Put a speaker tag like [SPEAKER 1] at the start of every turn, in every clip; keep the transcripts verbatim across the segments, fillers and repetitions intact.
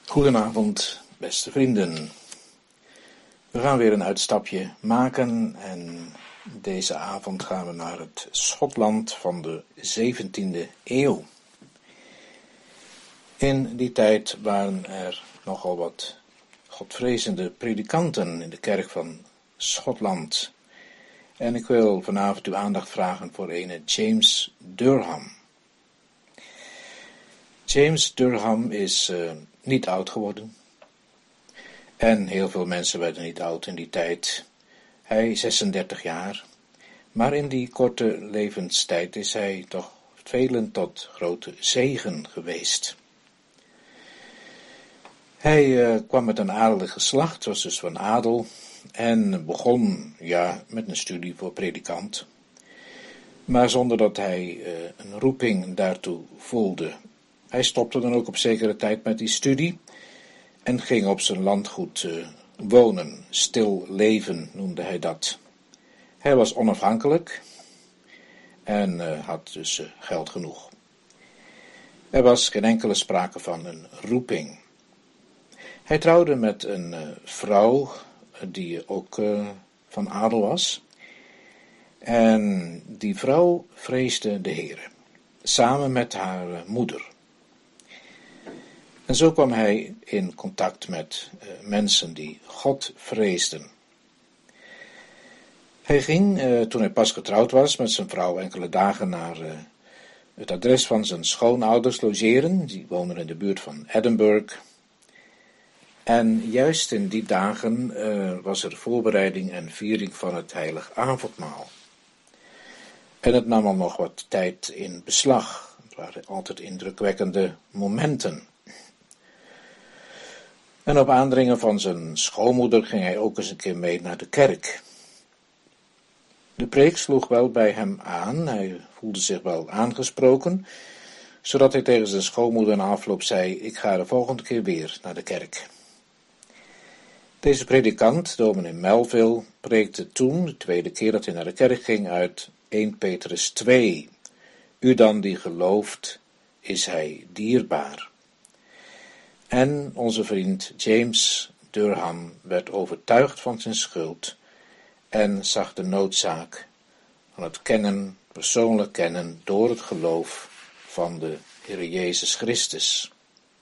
[SPEAKER 1] Goedenavond, beste vrienden. We gaan weer een uitstapje maken en deze avond gaan we naar het Schotland van de zeventiende eeuw. In die tijd waren er nogal wat godvrezende predikanten in de kerk van Schotland. En ik wil vanavond uw aandacht vragen voor ene James Durham. James Durham is uh, niet oud geworden. En heel veel mensen werden niet oud in die tijd. Hij is zesendertig jaar. Maar in die korte levenstijd is hij toch velen tot grote zegen geweest. Hij uh, kwam met een adelig geslacht, was dus van adel. En begon ja, met een studie voor predikant. Maar zonder dat hij uh, een roeping daartoe voelde. Hij stopte dan ook op zekere tijd met die studie en ging op zijn landgoed uh, wonen. Stil leven noemde hij dat. Hij was onafhankelijk en uh, had dus uh, geld genoeg. Er was geen enkele sprake van een roeping. Hij trouwde met een uh, vrouw die ook uh, van adel was. En die vrouw vreesde de Heere, samen met haar uh, moeder. En zo kwam hij in contact met uh, mensen die God vreesden. Hij ging, uh, toen hij pas getrouwd was, met zijn vrouw enkele dagen naar uh, het adres van zijn schoonouders logeren. Die woonden in de buurt van Edinburgh. En juist in die dagen uh, was er voorbereiding en viering van het heilig avondmaal. En het nam al nog wat tijd in beslag. Het waren altijd indrukwekkende momenten. En op aandringen van zijn schoonmoeder ging hij ook eens een keer mee naar de kerk. De preek sloeg wel bij hem aan, hij voelde zich wel aangesproken, zodat hij tegen zijn schoonmoeder na afloop zei: ik ga de volgende keer weer naar de kerk. Deze predikant, dominee Melville, preekte toen, de tweede keer dat hij naar de kerk ging, uit eerste Petrus twee. U dan die gelooft, is hij dierbaar. En onze vriend James Durham werd overtuigd van zijn schuld en zag de noodzaak van het kennen, persoonlijk kennen, door het geloof van de Heere Jezus Christus.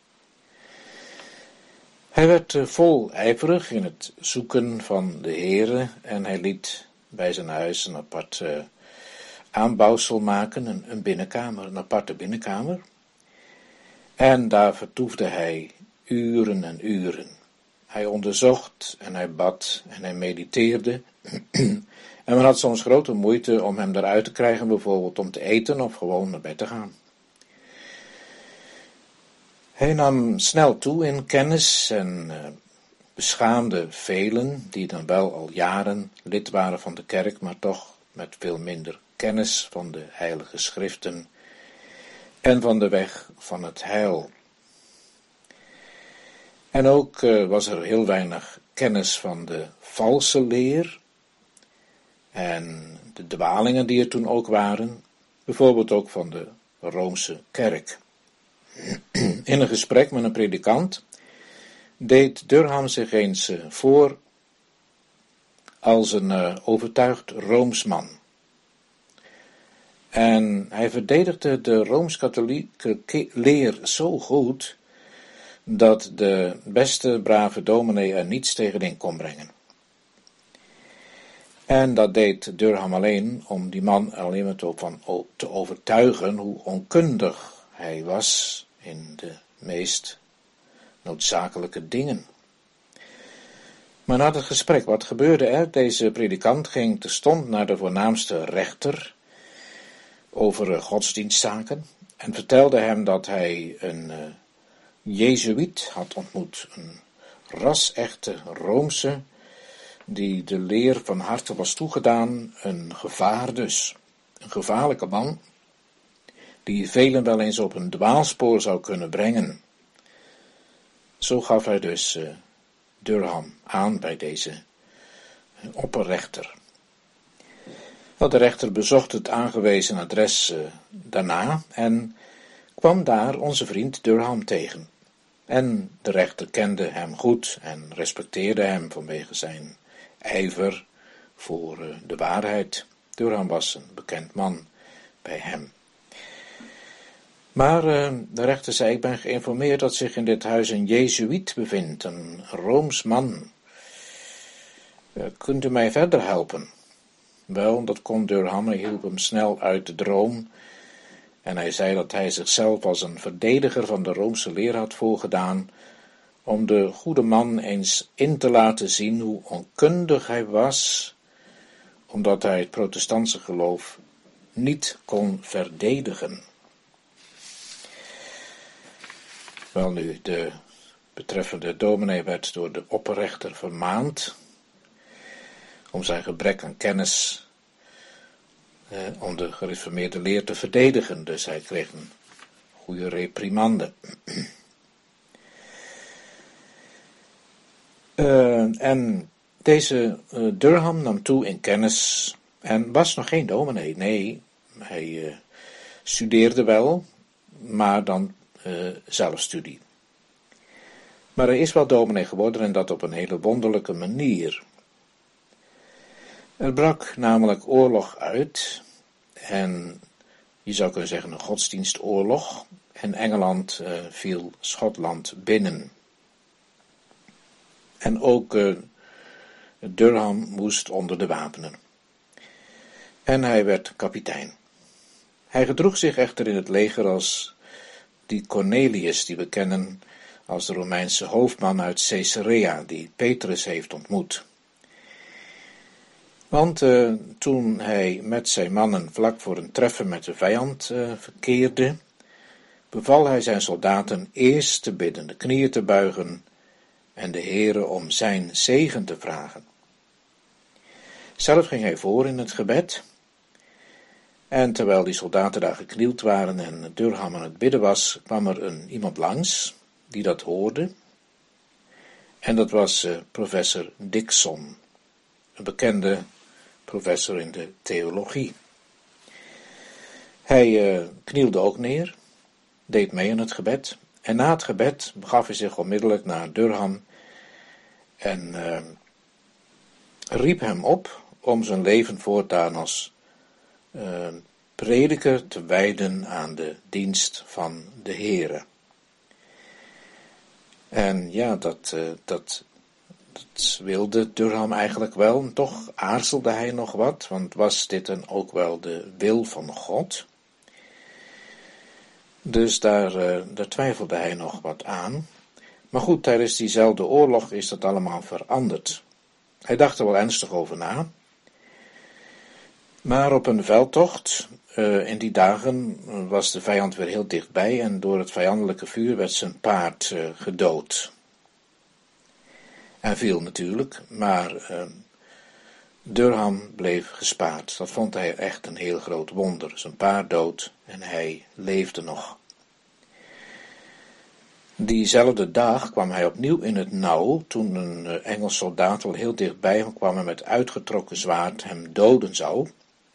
[SPEAKER 1] Hij werd vol ijverig in het zoeken van de Heere en hij liet bij zijn huis een apart uh, aanbouwsel maken, een, een binnenkamer, een aparte binnenkamer. En daar vertoefde hij uren en uren. Hij onderzocht en hij bad en hij mediteerde. En men had soms grote moeite om hem eruit te krijgen, bijvoorbeeld om te eten of gewoon naar bed te gaan. Hij nam snel toe in kennis en uh, beschaamde velen, die dan wel al jaren lid waren van de kerk, maar toch met veel minder kennis van de heilige schriften en van de weg van het heil. En ook uh, was er heel weinig kennis van de valse leer en de dwalingen die er toen ook waren, bijvoorbeeld ook van de Roomse kerk. In een gesprek met een predikant deed Durham zich eens uh, voor als een uh, overtuigd Roomsman. En hij verdedigde de Rooms-katholieke leer zo goed dat de beste brave dominee er niets tegenin kon brengen. En dat deed Durham alleen om die man alleen maar van te overtuigen hoe onkundig hij was in de meest noodzakelijke dingen. Maar na het gesprek, wat gebeurde er? Deze predikant ging terstond naar de voornaamste rechter over godsdienstzaken en vertelde hem dat hij een uh, Jezuïet had ontmoet, een ras-echte Roomse, die de leer van harte was toegedaan, een gevaar dus, een gevaarlijke man, die velen wel eens op een dwaalspoor zou kunnen brengen. Zo gaf hij dus uh, Durham aan bij deze uh, opperrechter. Nou, de rechter bezocht het aangewezen adres uh, daarna en kwam daar onze vriend Durham tegen. En de rechter kende hem goed en respecteerde hem vanwege zijn ijver voor uh, de waarheid. Durham was een bekend man bij hem. Maar uh, de rechter zei, ik ben geïnformeerd dat zich in dit huis een Jezuïet bevindt, een Rooms man. Uh, kunt u mij verder helpen? Wel, dat kon Durham, hij hielp hem snel uit de droom. En hij zei dat hij zichzelf als een verdediger van de Roomse leer had voorgedaan, om de goede man eens in te laten zien hoe onkundig hij was, omdat hij het protestantse geloof niet kon verdedigen. Wel nu, de betreffende dominee werd door de opperrechter vermaand om zijn gebrek aan kennis eh, om de gereformeerde leer te verdedigen. Dus hij kreeg een goede reprimande. uh, en deze uh, Durham nam toe in kennis en was nog geen dominee. Nee, hij uh, studeerde wel, maar dan uh, zelfstudie. Maar hij is wel dominee geworden en dat op een hele wonderlijke manier. Er brak namelijk oorlog uit en je zou kunnen zeggen een godsdienstoorlog en Engeland uh, viel Schotland binnen. En ook uh, Durham moest onder de wapenen. En hij werd kapitein. Hij gedroeg zich echter in het leger als die Cornelius die we kennen als de Romeinse hoofdman uit Caesarea die Petrus heeft ontmoet. Want uh, toen hij met zijn mannen vlak voor een treffen met de vijand uh, verkeerde, beval hij zijn soldaten eerst te bidden, de knieën te buigen en de Heere om zijn zegen te vragen. Zelf ging hij voor in het gebed en terwijl die soldaten daar geknield waren en Durham aan het bidden was, kwam er een, iemand langs die dat hoorde en dat was uh, professor Dickson, een bekende professor in de theologie. Hij uh, knielde ook neer, deed mee aan het gebed en na het gebed begaf hij zich onmiddellijk naar Durham en uh, riep hem op om zijn leven voortaan als uh, prediker te wijden aan de dienst van de Heere. En ja, dat, uh, dat, dat wilde Durham eigenlijk wel, en toch aarzelde hij nog wat, want was dit dan ook wel de wil van God? Dus daar, uh, daar twijfelde hij nog wat aan. Maar goed, tijdens diezelfde oorlog is dat allemaal veranderd. Hij dacht er wel ernstig over na. Maar op een veldtocht, uh, in die dagen, was de vijand weer heel dichtbij en door het vijandelijke vuur werd zijn paard uh, gedood. En viel natuurlijk, maar uh, Durham bleef gespaard. Dat vond hij echt een heel groot wonder. Zijn paard dood en hij leefde nog. Diezelfde dag kwam hij opnieuw in het nauw, toen een uh, Engels soldaat al heel dichtbij hem kwam en met uitgetrokken zwaard hem doden zou.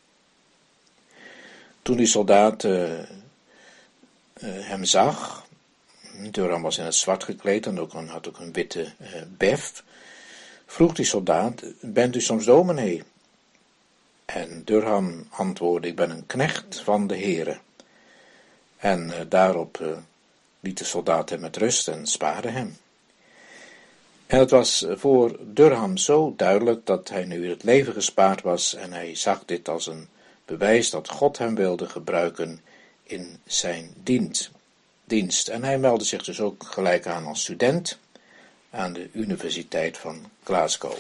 [SPEAKER 1] Toen die soldaat uh, uh, hem zag, Durham was in het zwart gekleed en ook een, had ook een witte uh, bef, vroeg die soldaat, bent u soms dominee? En Durham antwoordde, ik ben een knecht van de Heere. En uh, daarop uh, liet de soldaat hem met rust en spaarde hem. En het was voor Durham zo duidelijk dat hij nu in het leven gespaard was en hij zag dit als een bewijs dat God hem wilde gebruiken in zijn dienst. En hij meldde zich dus ook gelijk aan als student aan de Universiteit van Glasgow.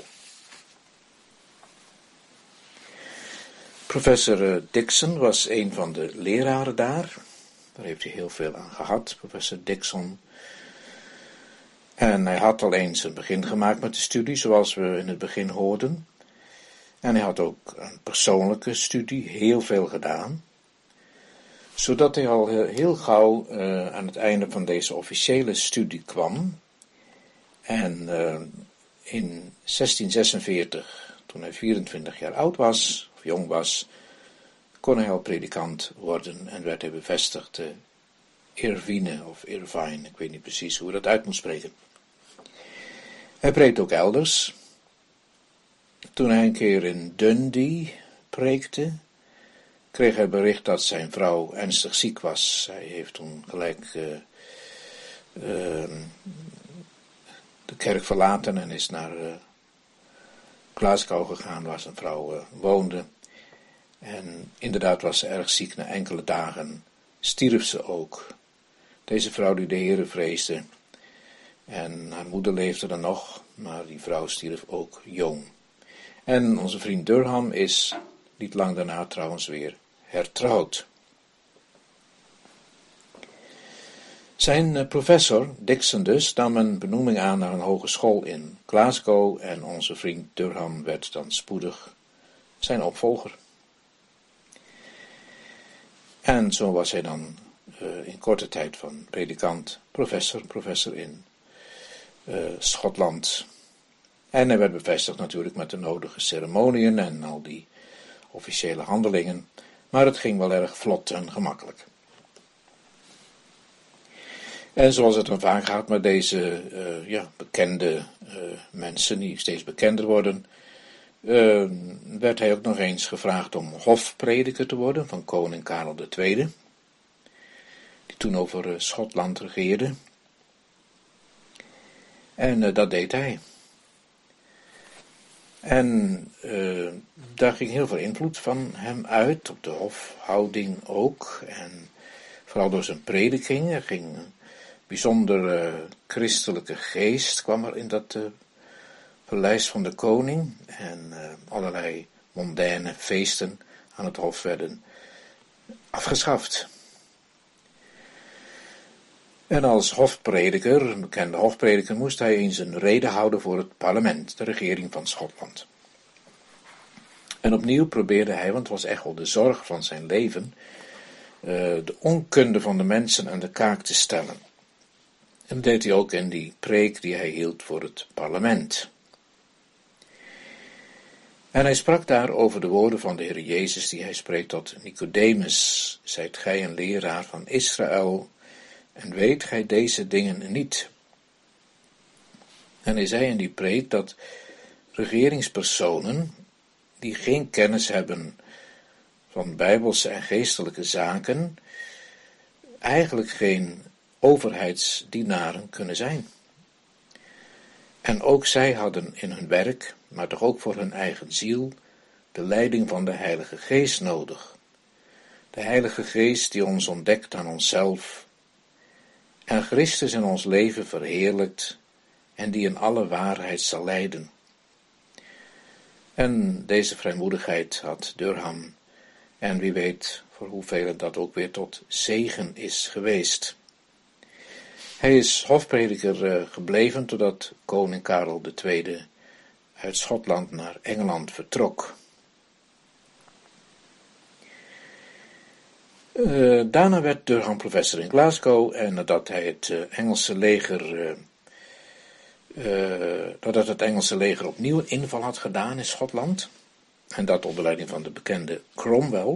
[SPEAKER 1] Professor Dickson was een van de leraren daar. Daar heeft hij heel veel aan gehad, professor Dickson. En hij had al eens een begin gemaakt met de studie, zoals we in het begin hoorden. En hij had ook een persoonlijke studie, heel veel gedaan. Zodat hij al heel gauw uh, aan het einde van deze officiële studie kwam. En uh, in zestien zesenveertig, toen hij vierentwintig jaar oud was, of jong was, kon hij al predikant worden en werd hij bevestigd uh, Irvine of Irvine, ik weet niet precies hoe we dat uit moet spreken. Hij preekt ook elders. Toen hij een keer in Dundee preekte, kreeg hij bericht dat zijn vrouw ernstig ziek was. Hij heeft toen gelijk uh, uh, de kerk verlaten en is naar uh, Glasgow gegaan, waar zijn vrouw uh, woonde. En inderdaad was ze erg ziek. Na enkele dagen stierf ze ook. Deze vrouw die de Heere vreesde. En haar moeder leefde dan nog, maar die vrouw stierf ook jong. En onze vriend Durham is niet lang daarna trouwens weer hertrouwd. Zijn professor, Dixon dus, nam een benoeming aan naar een hogeschool in Glasgow en onze vriend Durham werd dan spoedig zijn opvolger. En zo was hij dan uh, in korte tijd van predikant, professor, professor in uh, Schotland. En hij werd bevestigd natuurlijk met de nodige ceremoniën en al die officiële handelingen, maar het ging wel erg vlot en gemakkelijk. En zoals het dan vaak gaat met deze uh, ja, bekende uh, mensen die steeds bekender worden, uh, werd hij ook nog eens gevraagd om hofprediker te worden van koning Karel de Tweede, die toen over uh, Schotland regeerde. En uh, dat deed hij. En uh, daar ging heel veel invloed van hem uit, op de hofhouding ook, en vooral door zijn prediking. Er ging een bijzondere uh, christelijke geest, kwam er in dat uh, paleis van de koning, en uh, allerlei mondaine feesten aan het hof werden afgeschaft. En als hofprediker, een bekende hofprediker, moest hij eens een rede houden voor het parlement, de regering van Schotland. En opnieuw probeerde hij, want het was echt wel de zorg van zijn leven, uh, de onkunde van de mensen aan de kaak te stellen. En dat deed hij ook in die preek die hij hield voor het parlement. En hij sprak daar over de woorden van de Heer Jezus die hij spreekt tot Nicodemus: zijt gij een leraar van Israël, en weet gij deze dingen niet? En hij zei in die preek dat regeringspersonen die geen kennis hebben van bijbelse en geestelijke zaken, eigenlijk geen overheidsdienaren kunnen zijn. En ook zij hadden in hun werk, maar toch ook voor hun eigen ziel, de leiding van de Heilige Geest nodig. De Heilige Geest die ons ontdekt aan onszelf en Christus in ons leven verheerlijkt en die in alle waarheid zal leiden. En deze vrijmoedigheid had Durham, en wie weet voor hoeveel dat ook weer tot zegen is geweest. Hij is hofprediker gebleven totdat koning Karel de Tweede uit Schotland naar Engeland vertrok. Uh, daarna werd Durham professor in Glasgow en nadat hij het uh, Engelse leger, uh, uh, nadat het Engelse leger opnieuw een inval had gedaan in Schotland, en dat onder leiding van de bekende Cromwell,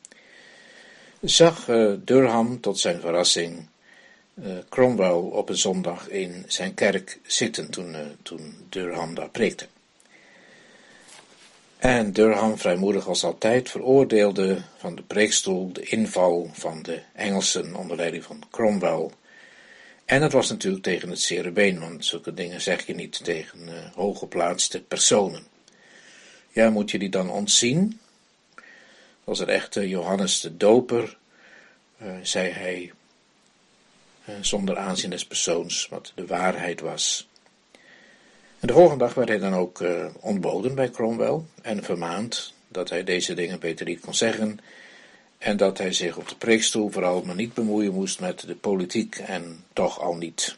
[SPEAKER 1] zag uh, Durham tot zijn verrassing uh, Cromwell op een zondag in zijn kerk zitten toen, uh, toen Durham daar preekte. En Durham, vrijmoedig als altijd, veroordeelde van de preekstoel de inval van de Engelsen onder leiding van Cromwell. En dat was natuurlijk tegen het zere been, want zulke dingen zeg je niet tegen uh, hooggeplaatste personen. Ja, moet je die dan ontzien? Als het echte Johannes de Doper, uh, zei hij, uh, zonder aanzien des persoons, wat de waarheid was. En de volgende dag werd hij dan ook uh, ontboden bij Cromwell en vermaand dat hij deze dingen beter niet kon zeggen en dat hij zich op de preekstoel vooral maar niet bemoeien moest met de politiek en toch al niet.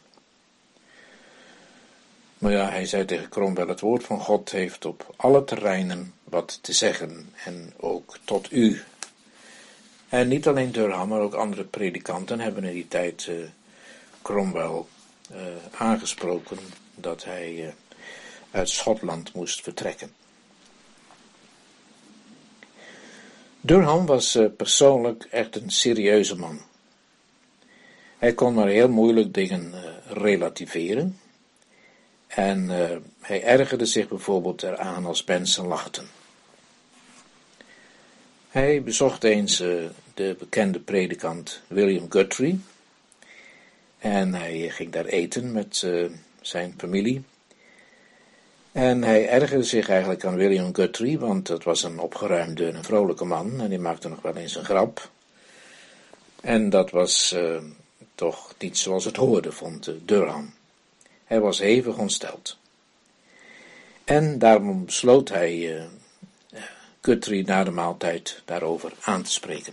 [SPEAKER 1] Maar ja, hij zei tegen Cromwell: het woord van God heeft op alle terreinen wat te zeggen en ook tot u. En niet alleen Durham, maar ook andere predikanten hebben in die tijd uh, Cromwell uh, aangesproken dat hij uh, uit Schotland moest vertrekken. Durham was uh, persoonlijk echt een serieuze man. Hij kon maar heel moeilijk dingen uh, relativeren. En uh, hij ergerde zich bijvoorbeeld eraan als mensen lachten. Hij bezocht eens uh, de bekende predikant William Guthrie. En hij ging daar eten met uh, zijn familie. En hij ergerde zich eigenlijk aan William Guthrie, want het was een opgeruimde en vrolijke man. En die maakte nog wel eens een grap. En dat was uh, toch niet zoals het hoorde, vond uh, Durham. Hij was hevig ontsteld. En daarom besloot hij uh, Guthrie na de maaltijd daarover aan te spreken.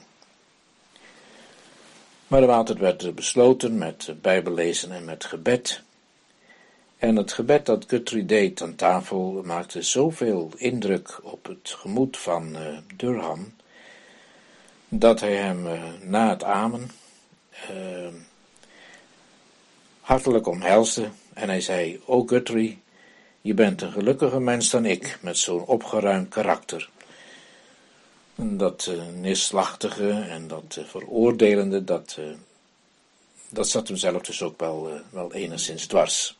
[SPEAKER 1] Maar de maaltijd werd besloten met bijbellezen en met gebed. En het gebed dat Guthrie deed aan tafel maakte zoveel indruk op het gemoed van uh, Durham, dat hij hem uh, na het amen uh, hartelijk omhelsde en hij zei: "O Guthrie, je bent een gelukkiger mens dan ik, met zo'n opgeruimd karakter." En dat uh, neerslachtige en dat uh, veroordelende, dat, uh, dat zat hem zelf dus ook wel, uh, wel enigszins dwars.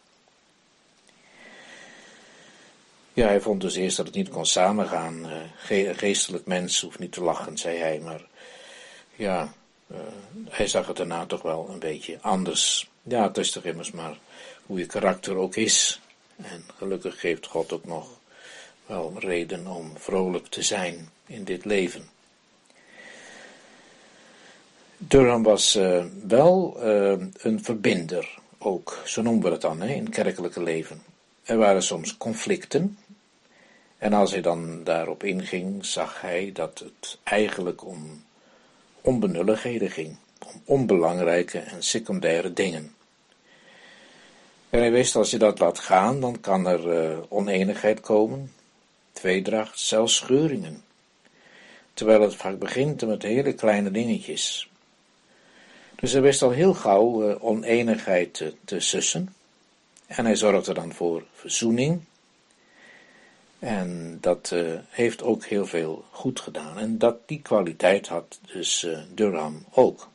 [SPEAKER 1] Ja, hij vond dus eerst dat het niet kon samengaan. Uh, ge- geestelijk mens hoeft niet te lachen, zei hij, maar ja, uh, hij zag het daarna toch wel een beetje anders. Ja, het is toch immers maar hoe je karakter ook is. En gelukkig geeft God ook nog wel reden om vrolijk te zijn in dit leven. Durham was uh, wel uh, een verbinder ook, zo noemen we het dan, hè, in het kerkelijke leven. Er waren soms conflicten. En als hij dan daarop inging, zag hij dat het eigenlijk om onbenulligheden ging, om onbelangrijke en secundaire dingen. En hij wist, als je dat laat gaan, dan kan er uh, oneenigheid komen, tweedracht, zelfs scheuringen. Terwijl het vaak begint met hele kleine dingetjes. Dus hij wist al heel gauw uh, oneenigheid te, te sussen. En hij zorgde dan voor verzoening. En dat uh, heeft ook heel veel goed gedaan. En dat, die kwaliteit had dus uh, Durham ook.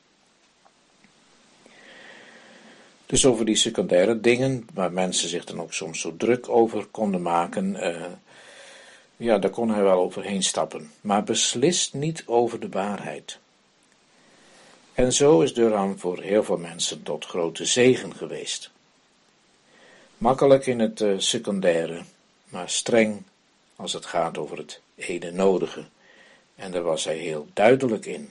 [SPEAKER 1] Dus over die secundaire dingen, waar mensen zich dan ook soms zo druk over konden maken, uh, ja, daar kon hij wel overheen stappen. Maar beslist niet over de waarheid. En zo is Durham voor heel veel mensen tot grote zegen geweest. Makkelijk in het uh, secundaire, maar streng als het gaat over het edenodige. En daar was hij heel duidelijk in.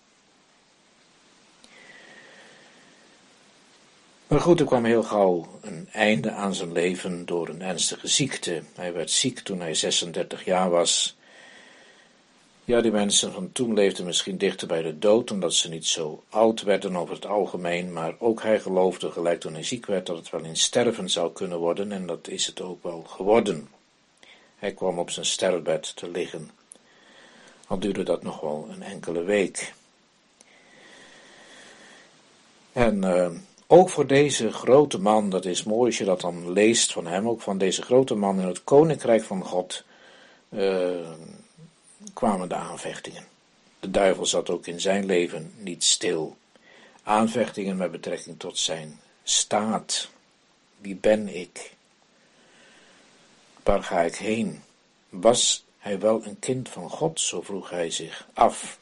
[SPEAKER 1] Maar goed, er kwam heel gauw een einde aan zijn leven door een ernstige ziekte. Hij werd ziek toen hij zesendertig jaar was. Ja, die mensen van toen leefden misschien dichter bij de dood, omdat ze niet zo oud werden over het algemeen, maar ook hij geloofde gelijk toen hij ziek werd dat het wel in sterven zou kunnen worden, en dat is het ook wel geworden. Hij kwam op zijn sterfbed te liggen. Al duurde dat nog wel een enkele week. En uh, ook voor deze grote man, dat is mooi als je dat dan leest van hem, ook van deze grote man in het koninkrijk van God, uh, kwamen de aanvechtingen. De duivel zat ook in zijn leven niet stil. Aanvechtingen met betrekking tot zijn staat. Wie ben ik? Waar ga ik heen? Was hij wel een kind van God? Zo vroeg hij zich af.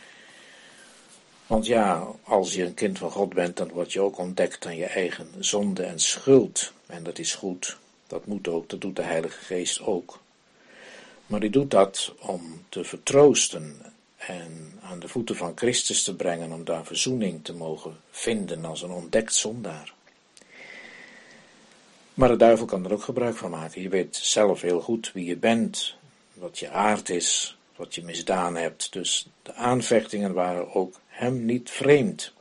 [SPEAKER 1] Want ja, als je een kind van God bent, dan word je ook ontdekt aan je eigen zonde en schuld. En dat is goed. Dat moet ook. Dat doet de Heilige Geest ook. Maar die doet dat om te vertroosten en aan de voeten van Christus te brengen, om daar verzoening te mogen vinden als een ontdekt zondaar. Maar de duivel kan er ook gebruik van maken. Je weet zelf heel goed wie je bent, wat je aard is, wat je misdaan hebt. Dus de aanvechtingen waren ook hem niet vreemd.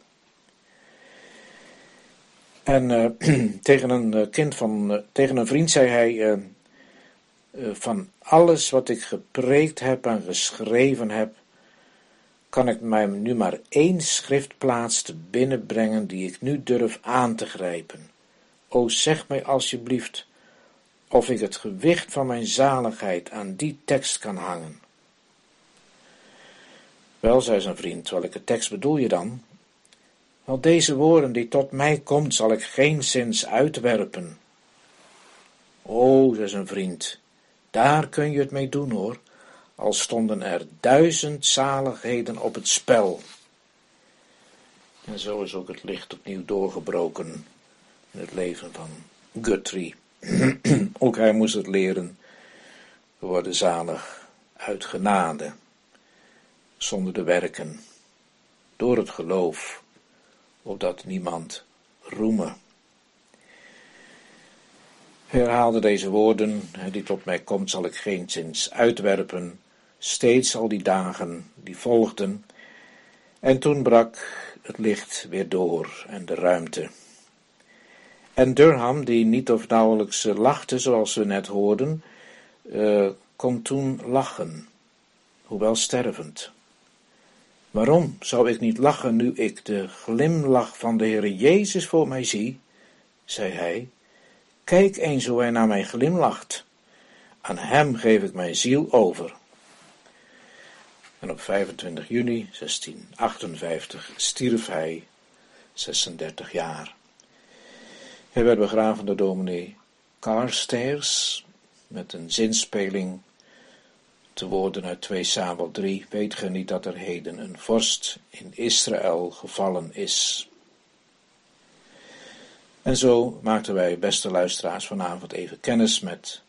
[SPEAKER 1] En uh, tegen een kind van, uh, tegen een vriend zei hij, uh, uh, van alles wat ik gepreekt heb en geschreven heb, kan ik mij nu maar één schriftplaats te binnenbrengen die ik nu durf aan te grijpen. O, zeg mij alsjeblieft of ik het gewicht van mijn zaligheid aan die tekst kan hangen. Wel, zei zijn vriend, welke tekst bedoel je dan? Want deze woorden die tot mij komt, zal ik geenszins uitwerpen. O, zei zijn vriend, daar kun je het mee doen hoor, al stonden er duizend zaligheden op het spel. En zo is ook het licht opnieuw doorgebroken in het leven van Guthrie. Ook hij moest het leren, we worden zalig uit genade, zonder de werken, door het geloof, opdat niemand roeme. Hij herhaalde deze woorden, die tot mij komt zal ik geenszins uitwerpen, steeds al die dagen die volgden, en toen brak het licht weer door en de ruimte. En Durham, die niet of nauwelijks lachte, zoals we net hoorden, uh, kon toen lachen, hoewel stervend. Waarom zou ik niet lachen nu ik de glimlach van de Heere Jezus voor mij zie, zei hij. Kijk eens hoe hij naar mij glimlacht. Aan hem geef ik mijn ziel over. En op vijfentwintig juni zestienhonderdachtenvijftig stierf hij, zesendertig jaar. Hij werd begraven door dominee Carstairs met een zinspeling te woorden uit twee Samuel drie. Weet ge niet dat er heden een vorst in Israël gevallen is? En zo maakten wij, beste luisteraars, vanavond even kennis met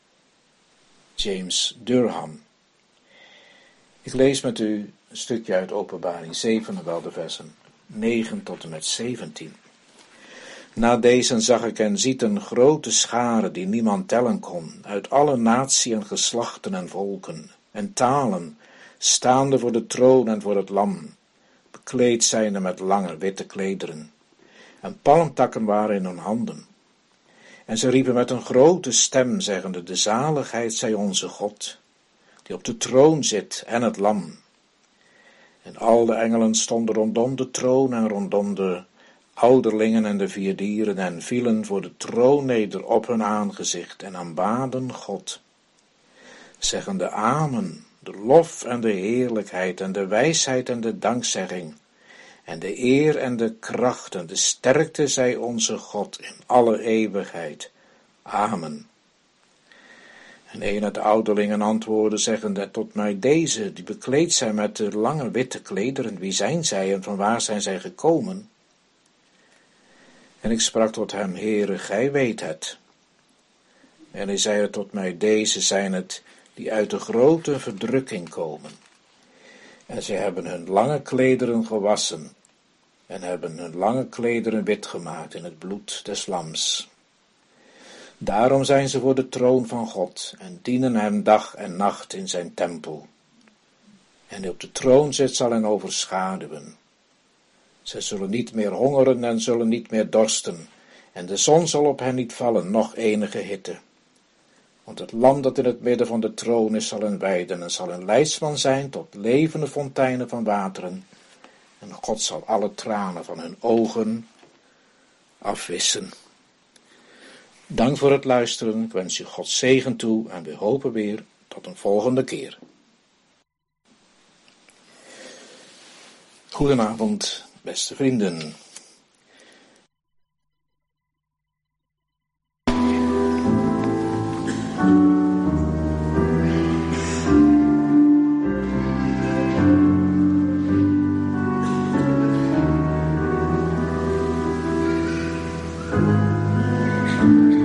[SPEAKER 1] James Durham. Ik lees met u een stukje uit Openbaring zeven, wel de versen negen tot en met zeventien. Na deze zag ik en ziet een grote schare die niemand tellen kon, uit alle naties en geslachten en volken en talen, staande voor de troon en voor het lam, bekleed zijnde met lange witte klederen, en palmtakken waren in hun handen. En ze riepen met een grote stem, zeggende, de zaligheid zij onze God, die op de troon zit en het lam. En al de engelen stonden rondom de troon en rondom de ouderlingen en de vier dieren en vielen voor de troon neder op hun aangezicht en aanbaden God, zeggende amen, de lof en de heerlijkheid en de wijsheid en de dankzegging en de eer en de kracht en de sterkte zij onze God in alle eeuwigheid. Amen. En een uit de ouderlingen antwoordde, zeggende tot mij deze, die bekleed zijn met de lange witte klederen, wie zijn zij en van waar zijn zij gekomen? En ik sprak tot hem, Heere, gij weet het. En hij zei tot mij, deze zijn het, die uit de grote verdrukking komen. En zij hebben hun lange klederen gewassen, en hebben hun lange klederen wit gemaakt in het bloed des lams. Daarom zijn ze voor de troon van God, en dienen hem dag en nacht in zijn tempel. En die op de troon zit zal hen overschaduwen. Zij zullen niet meer hongeren en zullen niet meer dorsten, en de zon zal op hen niet vallen, noch enige hitte. Want het lam dat in het midden van de troon is, zal hen weiden en zal een leidsman zijn tot levende fonteinen van wateren. En God zal alle tranen van hun ogen afwissen. Dank voor het luisteren. Ik wens u God zegen toe en we hopen weer tot een volgende keer. Goedenavond, beste vrienden.
[SPEAKER 2] Thank you.